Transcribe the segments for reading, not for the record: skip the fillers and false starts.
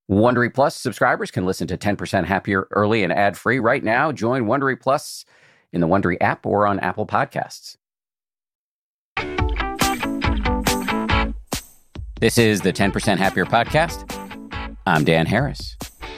Wondery Plus subscribers can listen to 10% Happier early and ad-free right now. Join Wondery Plus in the Wondery app or on Apple Podcasts. This is the 10% Happier podcast. I'm Dan Harris.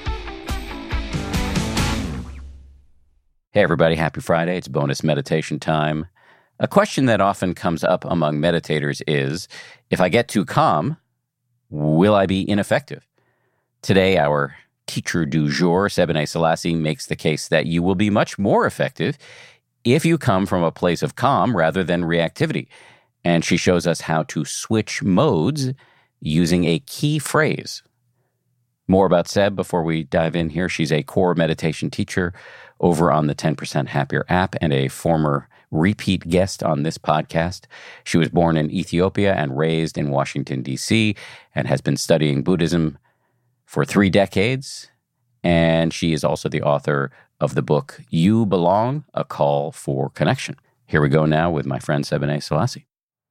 Hey, everybody. Happy Friday. It's bonus meditation time. A question that often comes up among meditators is, if I get too calm, will I be ineffective? Today, our teacher du jour, Sebene Selassie, makes the case that you will be much more effective if you come from a place of calm rather than reactivity. And she shows us how to switch modes using a key phrase. More about Seb before we dive in here. She's a core meditation teacher over on the 10% Happier app and a former repeat guest on this podcast. She was born in Ethiopia and raised in Washington, D.C., and has been studying Buddhism for 3 decades. And she is also the author of the book, You Belong, A Call for Connection. Here we go now with my friend Sebene Selassie.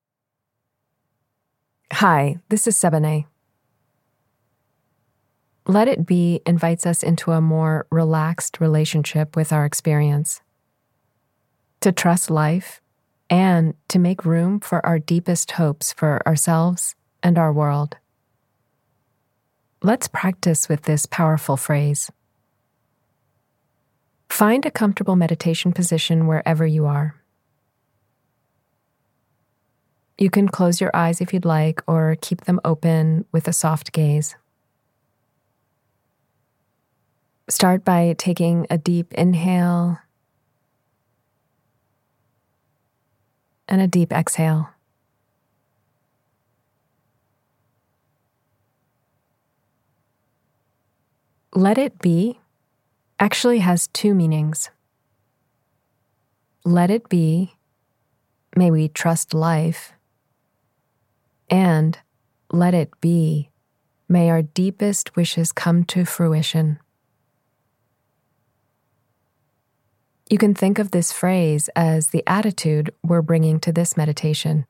Hi, this is Sebene. Let It Be invites us into a more relaxed relationship with our experience, to trust life, and to make room for our deepest hopes for ourselves and our world. Let's practice with this powerful phrase. Find a comfortable meditation position wherever you are. You can close your eyes if you'd like, or keep them open with a soft gaze. Start by taking a deep inhale and a deep exhale. Let it be actually has 2 meanings. Let it be, may we trust life, and let it be, may our deepest wishes come to fruition. You can think of this phrase as the attitude we're bringing to this meditation.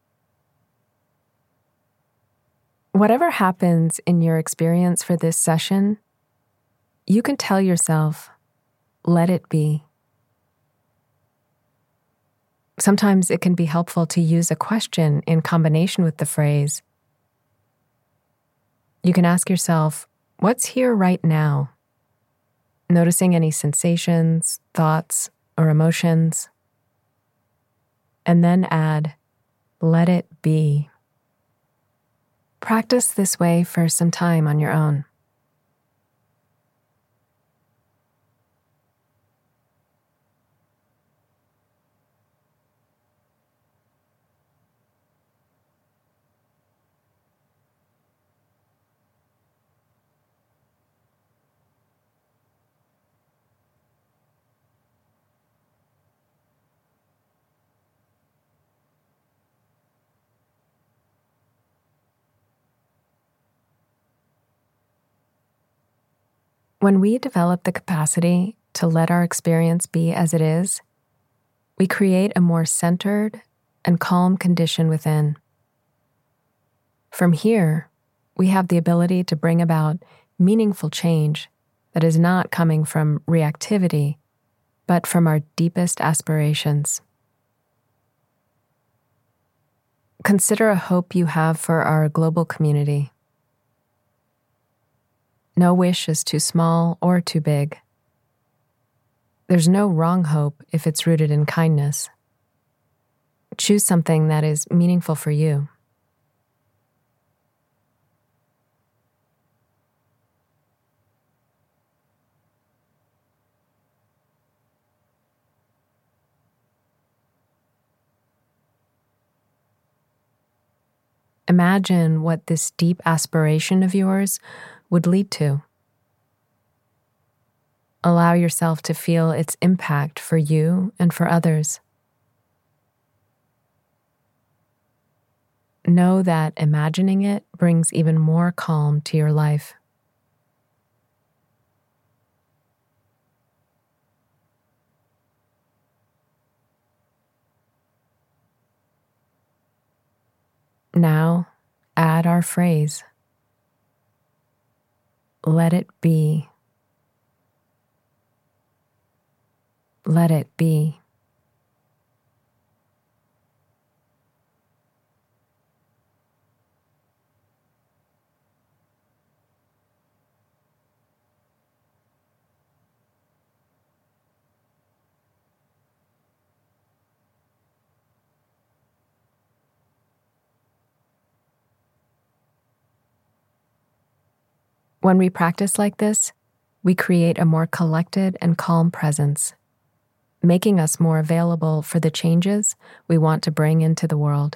Whatever happens in your experience for this session, you can tell yourself, let it be. Sometimes it can be helpful to use a question in combination with the phrase. You can ask yourself, what's here right now? Noticing any sensations, thoughts, or emotions. And then add, let it be. Practice this way for some time on your own. When we develop the capacity to let our experience be as it is, we create a more centered and calm condition within. From here, we have the ability to bring about meaningful change that is not coming from reactivity, but from our deepest aspirations. Consider a hope you have for our global community. No wish is too small or too big. There's no wrong hope if it's rooted in kindness. Choose something that is meaningful for you. Imagine what this deep aspiration of yours would lead to. Allow yourself to feel its impact for you and for others. Know that imagining it brings even more calm to your life. Now, add our phrase. Let it be. Let it be. When we practice like this, we create a more collected and calm presence, making us more available for the changes we want to bring into the world.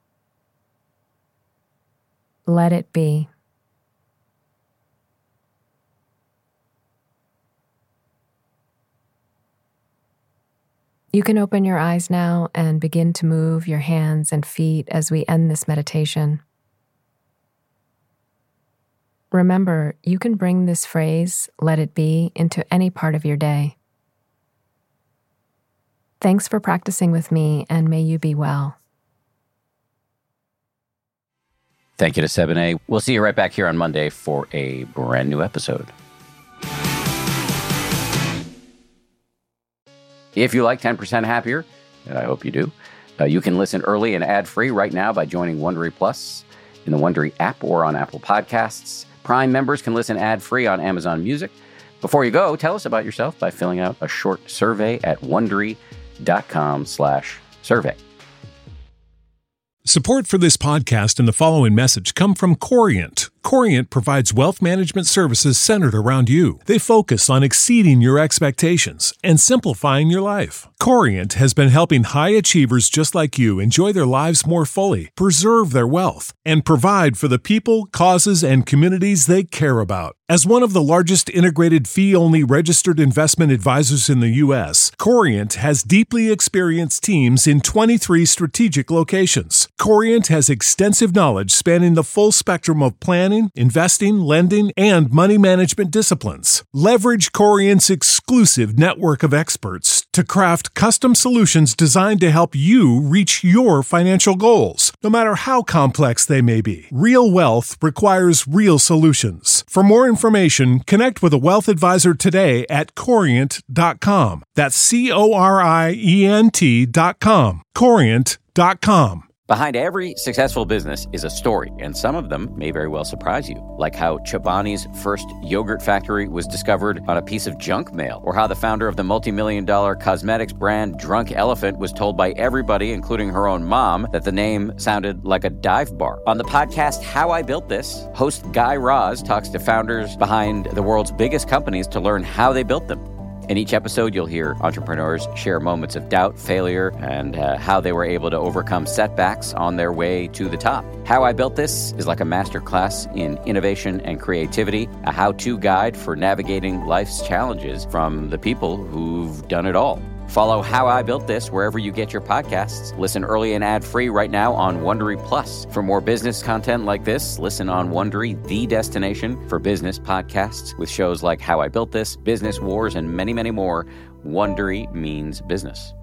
Let it be. You can open your eyes now and begin to move your hands and feet as we end this meditation. Remember, you can bring this phrase, let it be, into any part of your day. Thanks for practicing with me, and may you be well. Thank you to Sebene. We'll see you right back here on Monday for a brand new episode. If you like 10% Happier, and I hope you do, you can listen early and ad-free right now by joining Wondery Plus in the Wondery app or on Apple Podcasts. Prime members can listen ad-free on Amazon Music. Before you go, tell us about yourself by filling out a short survey at Wondery.com/survey. Support for this podcast and the following message come from Corient. Corient provides wealth management services centered around you. They focus on exceeding your expectations and simplifying your life. Corient has been helping high achievers just like you enjoy their lives more fully, preserve their wealth, and provide for the people, causes, and communities they care about. As one of the largest integrated fee-only registered investment advisors in the U.S., Corient has deeply experienced teams in 23 strategic locations. Corient has extensive knowledge spanning the full spectrum of planning, investing, lending, and money management disciplines. Leverage Corient's exclusive network of experts to craft custom solutions designed to help you reach your financial goals, no matter how complex they may be. Real wealth requires real solutions. For more information, connect with a wealth advisor today at Corient.com. That's Corient.com. Corient.com. Behind every successful business is a story, and some of them may very well surprise you, like how Chobani's first yogurt factory was discovered on a piece of junk mail, or how the founder of the multi-million-dollar cosmetics brand Drunk Elephant was told by everybody, including her own mom, that the name sounded like a dive bar. On the podcast How I Built This, host Guy Raz talks to founders behind the world's biggest companies to learn how they built them. In each episode, you'll hear entrepreneurs share moments of doubt, failure, and how they were able to overcome setbacks on their way to the top. How I Built This is like a masterclass in innovation and creativity, a how-to guide for navigating life's challenges from the people who've done it all. Follow How I Built This wherever you get your podcasts. Listen early and ad-free right now on Wondery Plus. For more business content like this, listen on Wondery, the destination for business podcasts, with shows like How I Built This, Business Wars, and many, many more. Wondery means business.